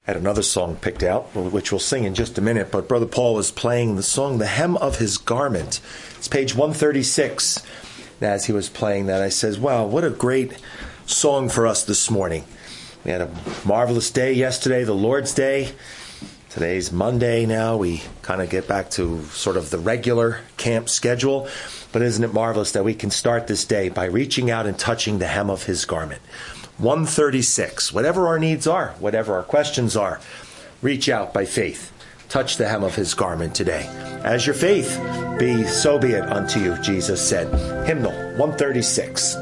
Had another song picked out, which we'll sing in just a minute, but Brother Paul was playing the song, The Hem of His Garment. It's page 136. And as he was playing that, I says, wow, what a great song for us this morning. We had a marvelous day yesterday, the Lord's Day. Today's Monday now. We kind of get back to sort of the regular camp schedule. But isn't it marvelous that we can start this day by reaching out and touching the hem of his garment? 136. Whatever our needs are, whatever our questions are, reach out by faith. Touch the hem of his garment today. As your faith be, so be it unto you, Jesus said. Hymnal 136.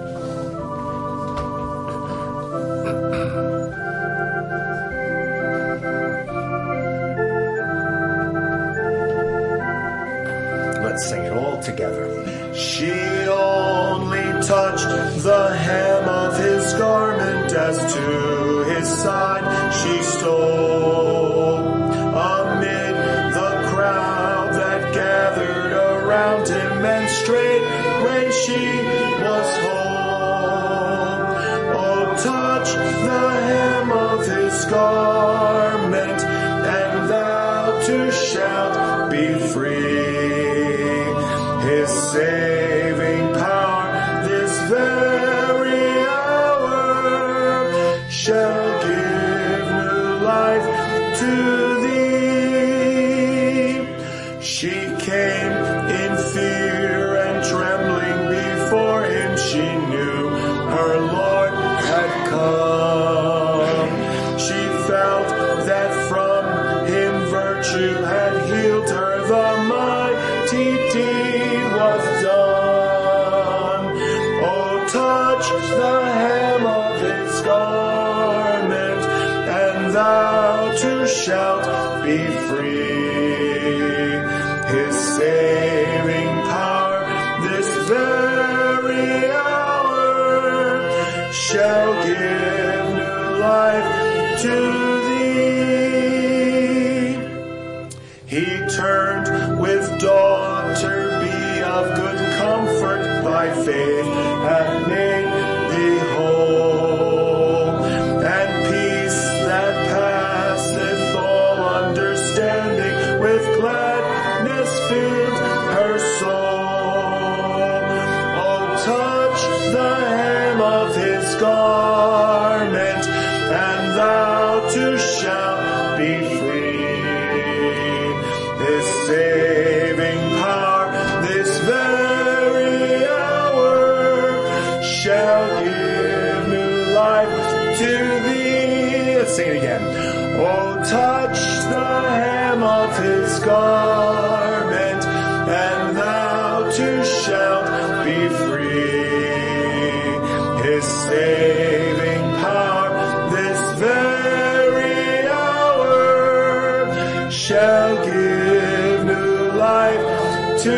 Let's sing it all together. She only touched the hem of his garment, as to his side she stole. Amid the crowd that gathered around him, and straight when she was whole. Oh, touch the hem of his garment, and thou too shalt be free. His saving power this very hour shall give new life to thee. She came in fear and trembling before him. She knew her Lord had come. She felt that from him virtue had healed her. The mighty deed was done. Oh, touch the hem of his garment, and thou too shalt be free. His saving power this very hour shall give new life to thee. He turned with daughter, be of good comfort, thy faith hath made thee whole. And peace that passeth all understanding with gladness filled her soul. Oh, touch the hem of his garment, and thou too shalt be free. His saving power this very hour shall give new life to thee. Let's sing it again. Oh, touch the hem of his garment, and thou too shalt be free. His saving power this very hour shall give new life to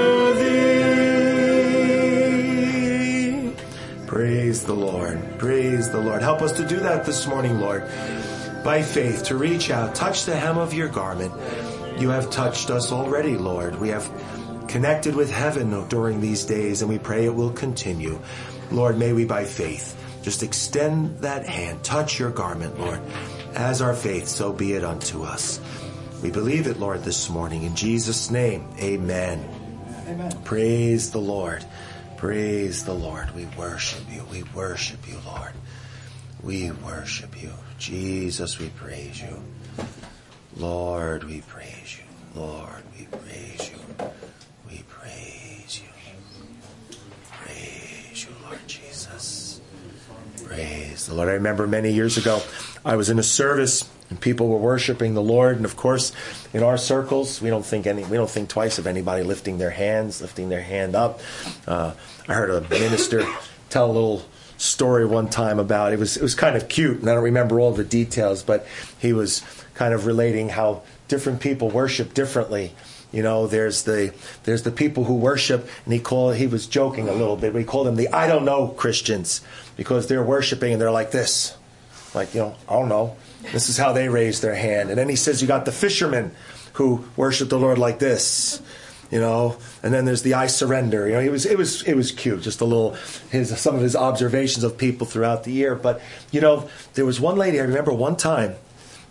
thee. Praise the Lord. Praise the Lord. Help us to do that this morning, Lord. By faith, to reach out, touch the hem of your garment. You have touched us already, Lord. We have connected with heaven during these days, and we pray it will continue. Lord, may we by faith just extend that hand, touch your garment, Lord. As our faith, so be it unto us. We believe it, Lord, this morning. In Jesus' name, amen. Amen. Praise the Lord. Praise the Lord. We worship you. We worship you, Lord. We worship you. Jesus, we praise you. Lord, we praise you. Lord, we praise you. We praise you. Praise you, Lord Jesus. Praise the Lord. I remember many years ago, I was in a service and people were worshiping the Lord. And of course, in our circles, we don't think twice of anybody lifting their hand up. I heard a minister tell a little story one time about it was kind of cute, and I don't remember all the details, but he was kind of relating how different people worship differently. You know, there's the people who worship, and he was joking a little bit, but he called them the I don't know Christians, because they're worshiping and they're like this, like, I don't know. This is how they raise their hand. And then he says you got the fishermen who worship the Lord like this. And then there's the I surrender. It was cute, just a little some of his observations of people throughout the year. But there was one lady I remember one time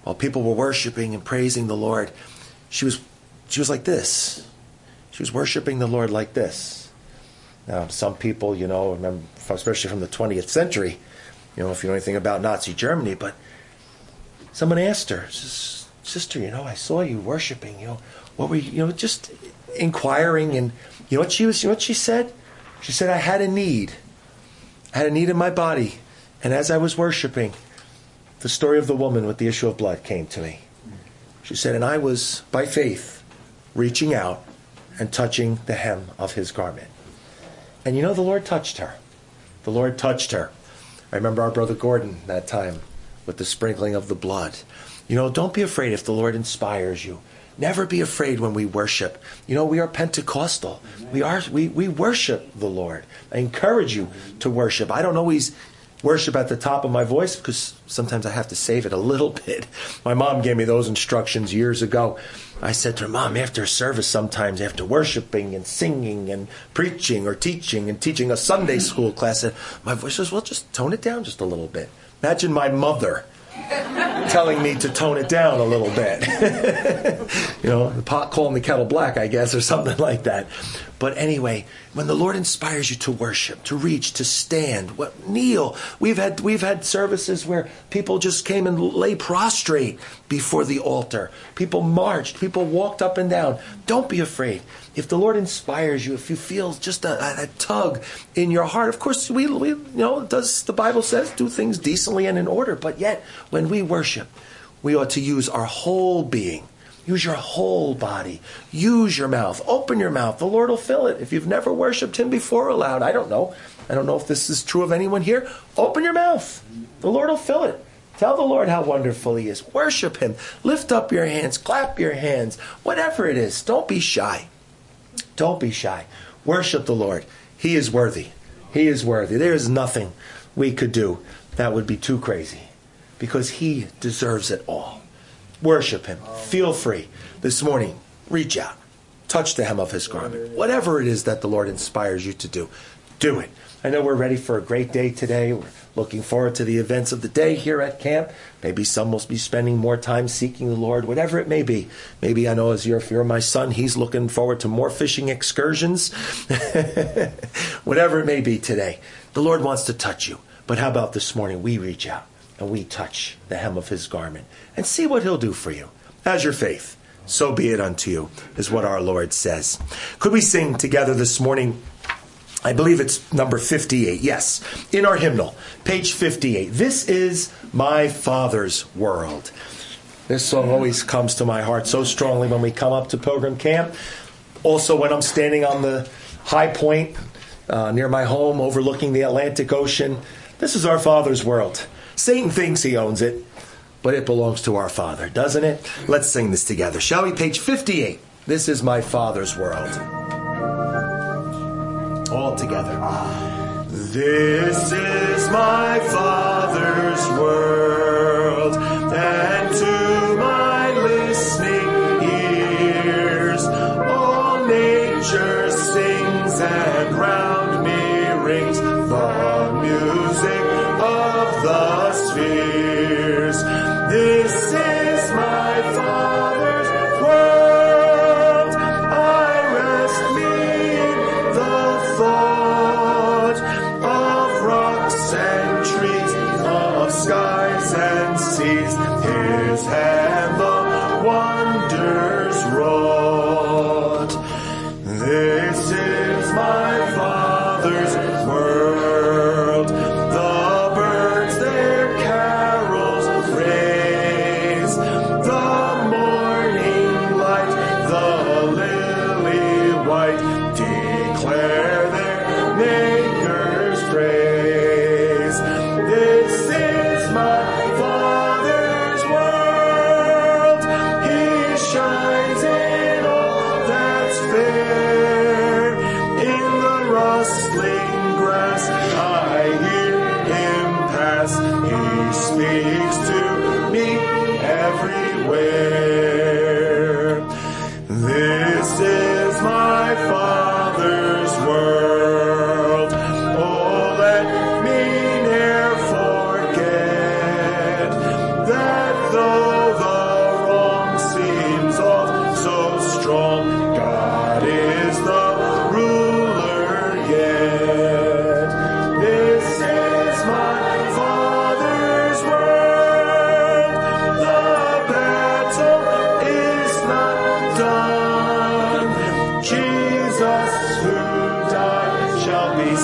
while people were worshiping and praising the Lord, she was like this. She was worshiping the Lord like this. Now, some people, remember, especially from the 20th century, if you know anything about Nazi Germany, but someone asked her, sister, I saw you worshiping, what were you, just inquiring, and what she said? She said, I had a need. I had a need in my body, and as I was worshiping, the story of the woman with the issue of blood came to me. She said, and I was, by faith, reaching out and touching the hem of his garment. And the Lord touched her. The Lord touched her. I remember our brother Gordon that time with the sprinkling of the blood. Don't be afraid if the Lord inspires you. Never be afraid when we worship. We are Pentecostal. We worship the Lord. I encourage you to worship. I don't always worship at the top of my voice because sometimes I have to save it a little bit. My mom gave me those instructions years ago. I said to her, Mom, after service sometimes, after worshiping and singing and preaching or teaching and teaching a Sunday school class, my voice says, well, just tone it down just a little bit. Imagine my mother telling me to tone it down a little bit. The pot calling the kettle black, I guess, or something like that. But anyway, when the Lord inspires you to worship, to reach, to stand, kneel. We've had services where people just came and lay prostrate before the altar. People marched. People walked up and down. Don't be afraid. If the Lord inspires you, if you feel just a tug in your heart, of course, we does the Bible says do things decently and in order. But yet, when we worship, we ought to use our whole being. Use your whole body. Use your mouth. Open your mouth. The Lord will fill it. If you've never worshipped him before aloud, I don't know. I don't know if this is true of anyone here. Open your mouth. The Lord will fill it. Tell the Lord how wonderful he is. Worship him. Lift up your hands. Clap your hands. Whatever it is. Don't be shy. Don't be shy. Worship the Lord. He is worthy. He is worthy. There is nothing we could do that would be too crazy because he deserves it all. Worship him. Feel free. This morning, reach out. Touch the hem of his garment. Whatever it is that the Lord inspires you to do, do it. I know we're ready for a great day today. We're looking forward to the events of the day here at camp. Maybe some will be spending more time seeking the Lord, whatever it may be. Maybe I know if you're my son, he's looking forward to more fishing excursions. Whatever it may be today, the Lord wants to touch you. But how about this morning we reach out and we touch the hem of his garment and see what he'll do for you. As your faith, so be it unto you, is what our Lord says. Could we sing together this morning? I believe it's number 58. Yes, in our hymnal, page 58. This is my Father's world. This song always comes to my heart so strongly when we come up to Pilgrim Camp. Also when I'm standing on the high point near my home overlooking the Atlantic Ocean. This is our Father's world. Satan thinks he owns it, but it belongs to our Father, doesn't it? Let's sing this together, shall we? Page 58. This is my Father's world. All together. This is my Father's world, and to my listening ears, all nature sings and round me rings the music of the spheres. This is my Father's world. I rest me in the thought of rocks and trees, of skies and seas. His hand the wonders wrought. This is my Father's world. The birds their carols raise, the morning light, the lily white, declare their Maker's praise. This is my Father's world. He shines in all that's fair. In the rustling grass I hear him pass. He speaks to me everywhere. This is my Father's world. Oh, let me ne'er forget that though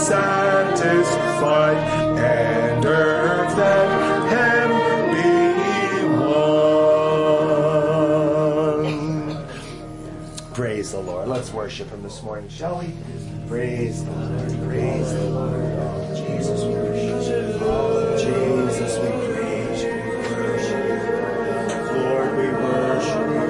satisfied, and earth and heaven be one. Praise the Lord. Let's worship him this morning, shall we? Praise the Lord. Praise the Lord. Oh, Jesus, we worship you. Jesus, we praise you. We worship you. Lord, we worship you.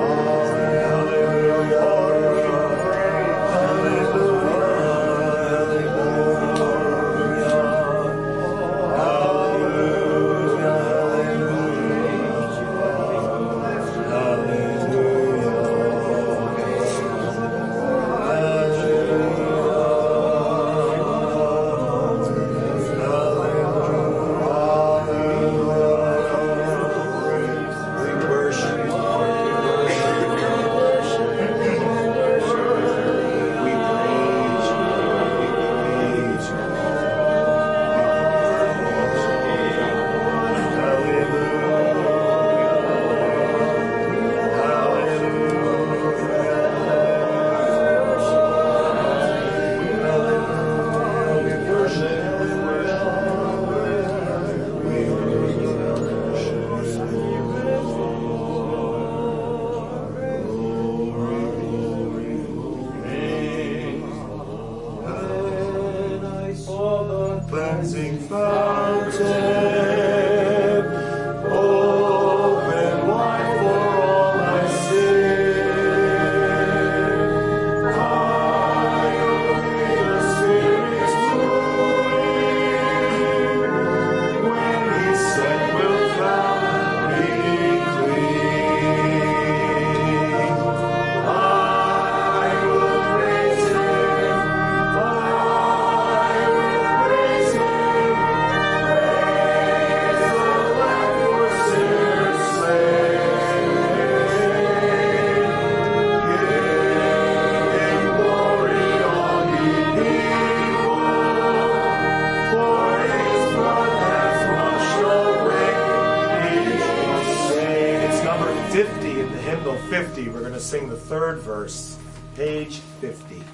Sing the third verse, page 50.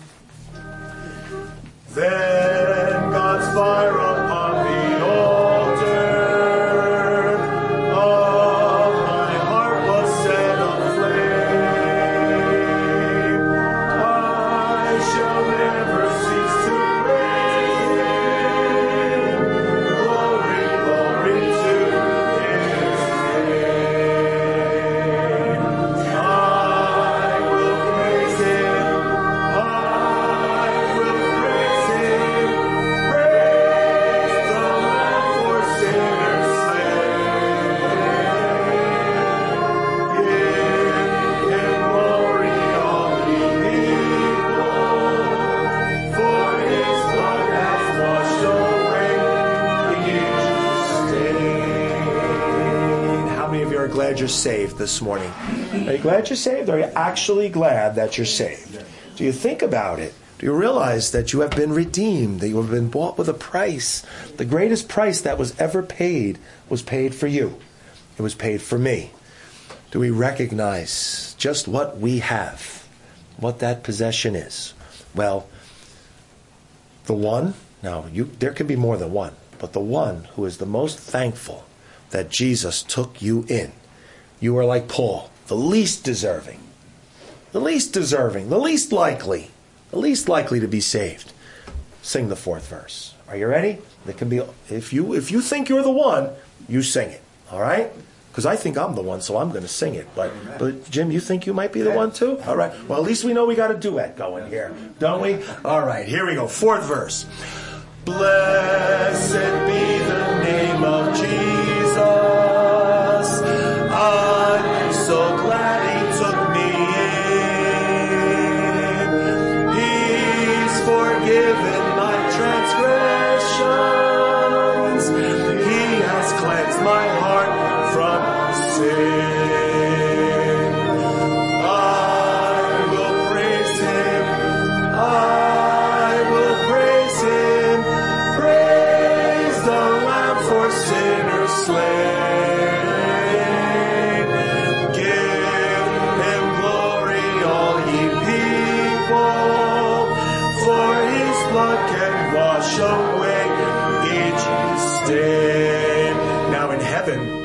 Then God's fire upon the altar of my heart was set aflame. I shall never cease to praise Him. Glory, glory to His name. Glad you're saved this morning. Are you glad you're saved? Are you actually glad that you're saved? Do you think about it? Do you realize that you have been redeemed, that you have been bought with a price? The greatest price that was ever paid was paid for you. It was paid for me. Do we recognize just what we have, what that possession is? Well, the one, now there can be more than one, but the one who is the most thankful that Jesus took you in. You are like Paul, the least deserving, the least likely to be saved. Sing the fourth verse. Are you ready? It can be if you think you're the one, you sing it. All right? Because I think I'm the one, so I'm going to sing it. But Jim, you think you might be the one too? All right. Well, at least we know we got a duet going here, don't we? All right. Here we go. Fourth verse. Blessed be the name of Jesus. I'm so glad He took me in. He's forgiven my transgressions. He has cleansed my heart from sin. I will praise Him. I will praise Him. Praise the Lamb for sinners.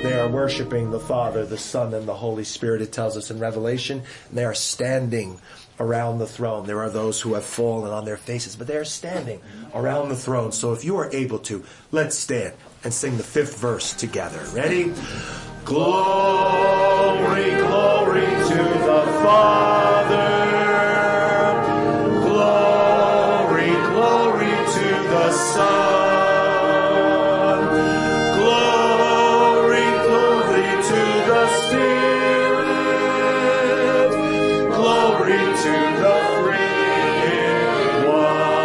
They are worshiping the Father, the Son, and the Holy Spirit, it tells us in Revelation. And they are standing around the throne. There are those who have fallen on their faces, but they are standing around the throne. So if you are able to, let's stand and sing the 5th verse together. Ready? Glory, glory to the Father. Glory, glory to the Son. Glory, glory to the Spirit. Glory to the three in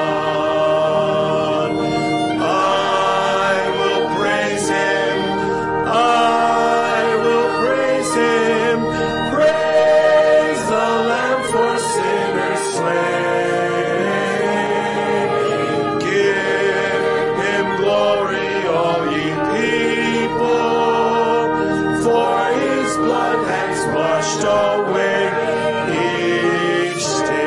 one. I will praise Him. I will praise Him. Praise the Lamb for sinners slain. Give Him glory, all ye people, for His blood has washed away each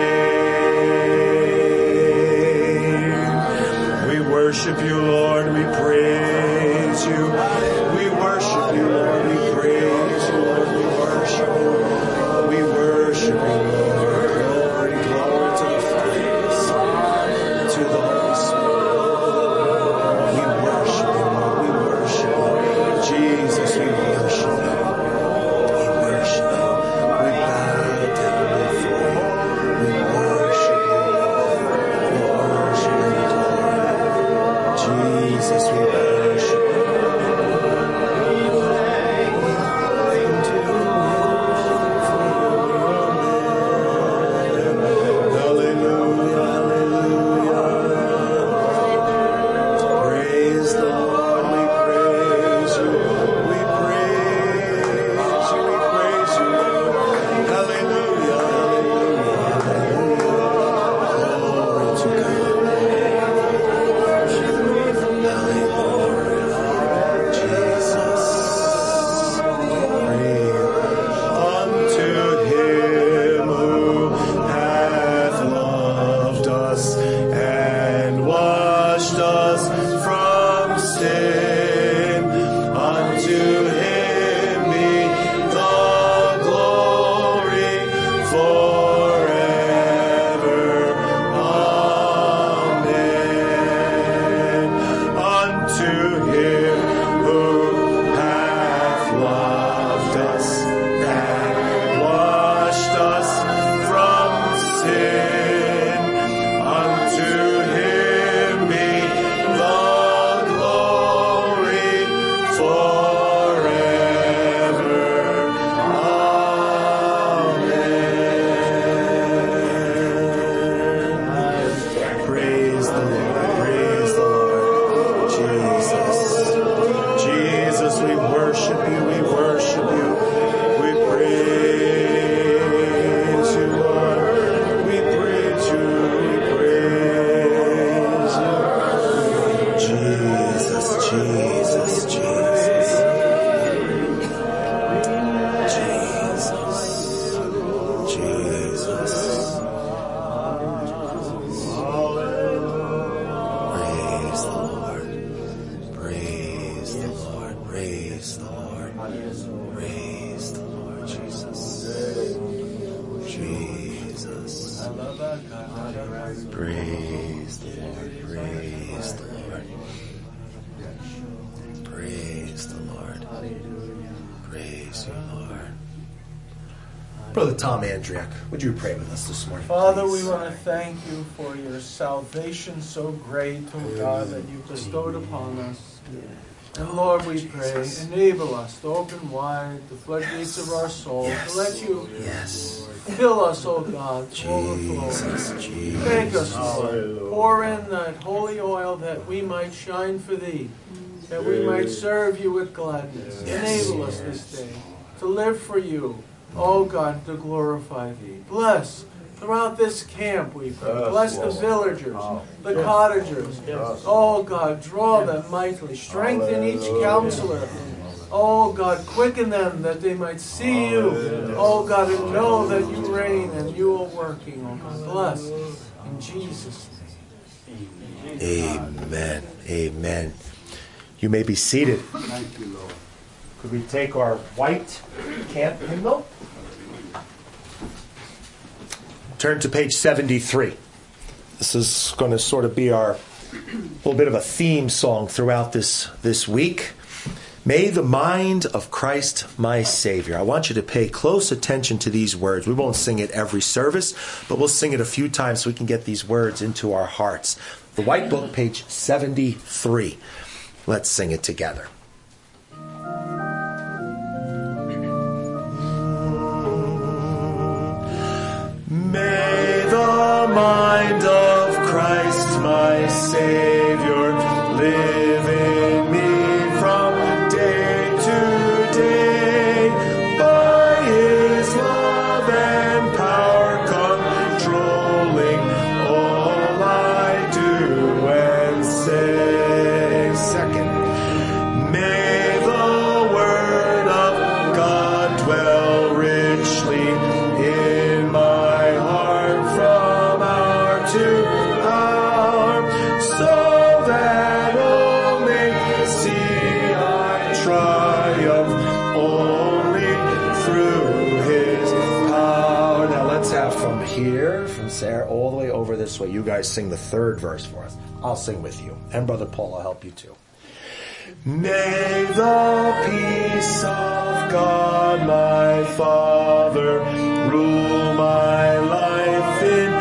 stain. We worship you, Lord. We praise you. We worship you, Lord. We praise you, Lord. We worship you. We worship you, Lord. Glory, glory to the Father, the Son, and to the Holy Spirit. We worship you, Lord. We worship you. Jesus, we worship you. We worship you. We bow down before you. We worship you, Lord. We worship you, Lord. Jesus, we worship you. Hallelujah, hallelujah. Praise the Lord, we praise you. We praise you, we praise you, Lord. Hallelujah, hallelujah, hallelujah. Glory to God. Hallelujah. Jesus. Unto Him who hath loved us and washed us from sin, unto Him be the glory forever. Amen. Unto Him who hath loved us and washed us from sin, unto Him be the glory forever. Amen. Praise the Lord, praise the Lord. Jesus, Jesus, we worship you, we worship you. We praise you, Lord. We praise you, we praise you. Jesus, Jesus, Jesus. Jesus, Jesus. Praise the Lord. Praise the Lord. Praise the Lord. Praise the Lord. Jesus. Jesus. Praise the Lord. Praise the Lord. Praise the Lord. Praise you, Lord. Brother Tom Andriak, would you pray with us this morning? Father, please? we want to thank you for your salvation so great, oh God, that you bestowed upon us. And Lord, we pray, enable us to open wide the floodgates of our soul, to let you Yes. fill us, oh God, to overflow. Jesus, Jesus. Thank us, Lord. Pour in that holy oil that we might shine for thee, that we might serve you with gladness. Yes. Enable us this day to live for you, oh God, to glorify thee. Bless throughout this camp, we pray. Bless the villagers, the cottagers. Oh God, draw them mightily. Strengthen each counselor. Oh God, quicken them that they might see you. Oh God, and know that you reign and you are working. Oh God, bless in Jesus' name. Amen. Amen. You may be seated. Thank you, Lord. Could we take our white camp hymnal? Turn to page 73. This is going to sort of be our little bit of a theme song throughout this week. May the mind of Christ my Savior. I want you to pay close attention to these words. We won't sing it every service, but we'll sing it a few times so we can get these words into our hearts. The White Book, page 73. Let's sing it together. May the mind of Christ my Savior live in me from day to day, by His love and power controlling all I do and say. Second, may the word of God dwell richly in my heart from hour to hour, so that all may see I triumph only through His power. Now let's have from here, from Sarah, all the way over this way. You guys sing the third verse for us. I'll sing with you. And Brother Paul will help you too. May the peace of God my Father rule my life in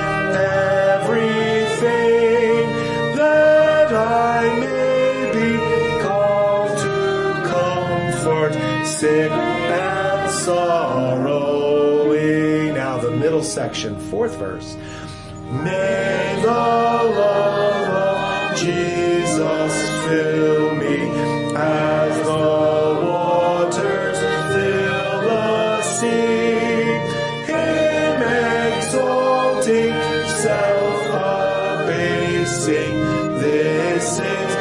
everything, that I may be called to comfort sick and sorrowing. Now the middle section, fourth verse. May the love of Jesus fill me as the waters fill the sea, Him exalting, self-abasing, this is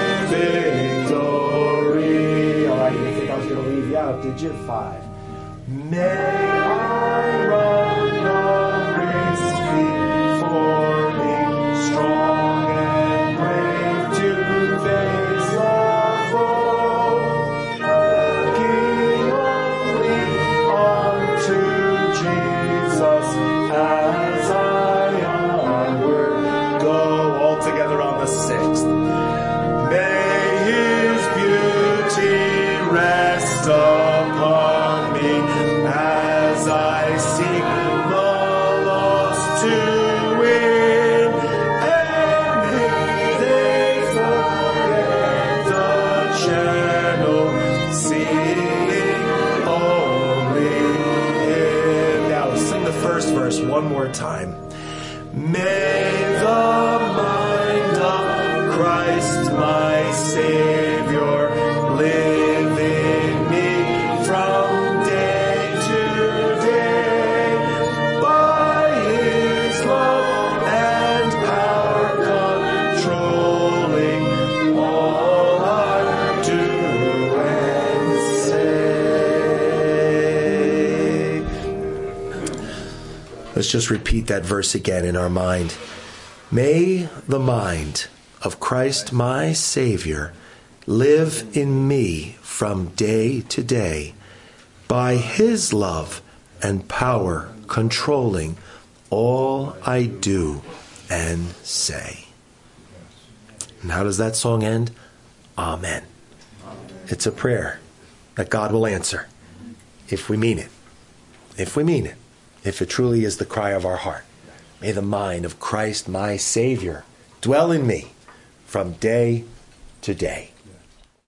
victory. All right, you didn't think I was going to leave you out, did you? 5. May I run the race before me, strong and brave to face the foe, looking only unto Jesus as I onward go. All together on the 6th. May His beauty rest upon me as I seek the lost to win, and may they forget the channel, singing only Him. Now sing the first verse one more time. May the mind of Christ my Savior live in me from day to day, by His love and power controlling all I do and say. Let's just repeat that verse again in our mind. May the mind of Christ my Savior live in me from day to day, by His love and power controlling all I do and say. And how does that song end? Amen. It's a prayer that God will answer if we mean it. If we mean it. If it truly is the cry of our heart. May the mind of Christ my Savior dwell in me from day to day.